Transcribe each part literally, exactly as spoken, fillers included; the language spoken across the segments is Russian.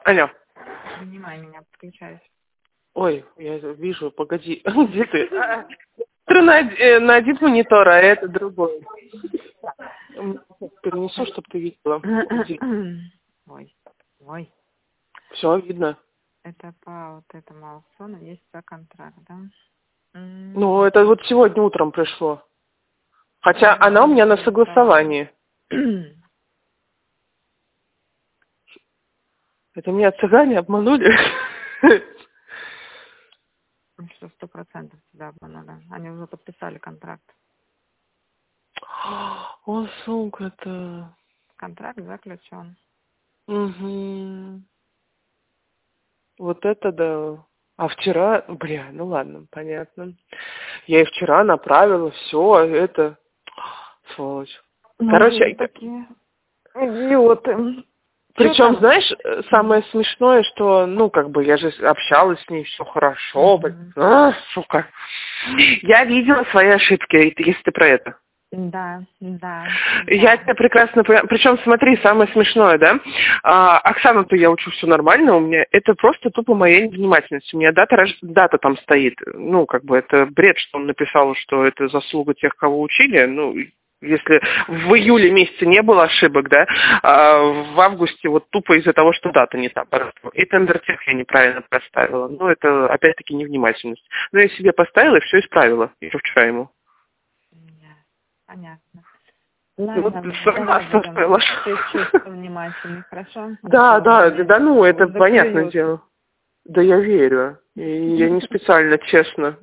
Алло. Принимай меня, подключаюсь. Ой, я вижу, погоди. Где ты? Ты на, э, на один монитор, а это другой. Перенесу, чтобы ты видела. Ой, ой. Все видно. Это по вот этому аукциону есть за контракт, да? Ну, это вот сегодня утром пришло. Хотя mm-hmm. она у меня на согласовании. Это меня цыгане обманули. Что сто процентов тебя обманули. Они уже подписали контракт. О, сука-то. Контракт заключен. Угу. Вот это да. А вчера, бля, ну ладно, понятно. Я и вчера направила, все, это, сволочь. Ну, короче, такие идиоты. Причем, знаешь, самое смешное, что, ну, как бы, я же общалась с ней, все хорошо, блин. А, сука. Я видела свои ошибки, если ты про это. Да, да. Я да. тебя прекрасно понимаю. Причем, смотри, самое смешное, да? А, Оксану-то я учу, все нормально у меня. Это просто тупо моя невнимательность. У меня дата, дата там стоит. Ну, как бы, это бред, что он написал, что это заслуга тех, кого учили. Ну, если в июле месяце не было ошибок, да, а в августе вот тупо из-за того, что дата не та. И тендертех я неправильно поставила. Ну, это, опять-таки, невнимательность. Но я себе поставила и все исправила. Еще вчера ему. Понятно. Вот Ладно, сама составила. Чуть-чуть внимательней, хорошо? Да, да, да, ну, это понятное заклюют. дело. Да я верю. И я не специально, честно.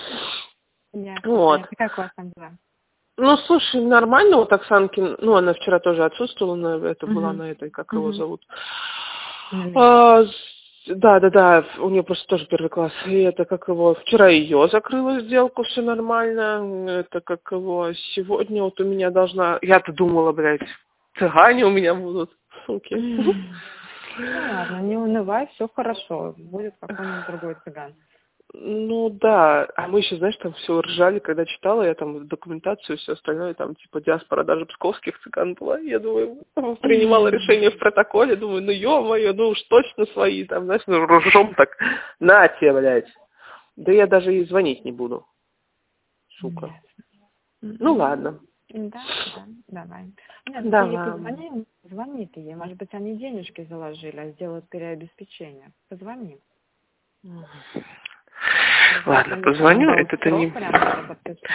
Ясно. Вот. Как у вас там дела? Ну, слушай, нормально, вот Оксанки, ну, она вчера тоже отсутствовала, на, это Угу. была на этой, как угу. его зовут. Угу. А, да, да, да, у нее просто тоже первый класс. И это как его, вчера ее закрыла сделку, все нормально. Это как его, сегодня вот у меня должна, я-то думала, блядь, цыгане у меня будут, суки. Ну ладно, не унывай, все хорошо, будет какой-нибудь другой цыган. Ну да, а мы еще, знаешь, там все ржали, когда читала я там документацию и все остальное, там типа диаспора даже псковских цыган была. Я думаю, принимала решение в протоколе, думаю, ну ё-моё, ну уж точно свои, там, знаешь, ну ржем так, на тебе, блядь. Да я даже и звонить не буду, сука. Ну ладно. Да, да, давай. Нет, да, ты ей ладно. позвони, звони ты ей. Может быть, они денежки заложили, а сделают переобеспечение. Позвони. Ладно, позвоню, это-то не... Прямо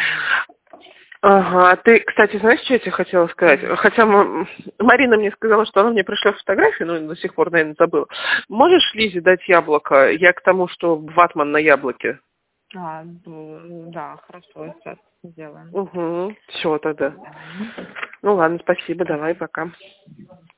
Ага, ты, кстати, знаешь, что я тебе хотела сказать? Mm-hmm. Хотя Марина мне сказала, что она мне пришлет фотографию, но до сих пор, наверное, забыла. Можешь Лизе дать яблоко? Я к тому, что ватман на яблоке. А, да, хорошо, сейчас сделаем. Угу, все тогда. Mm-hmm. Ну ладно, спасибо, давай, пока.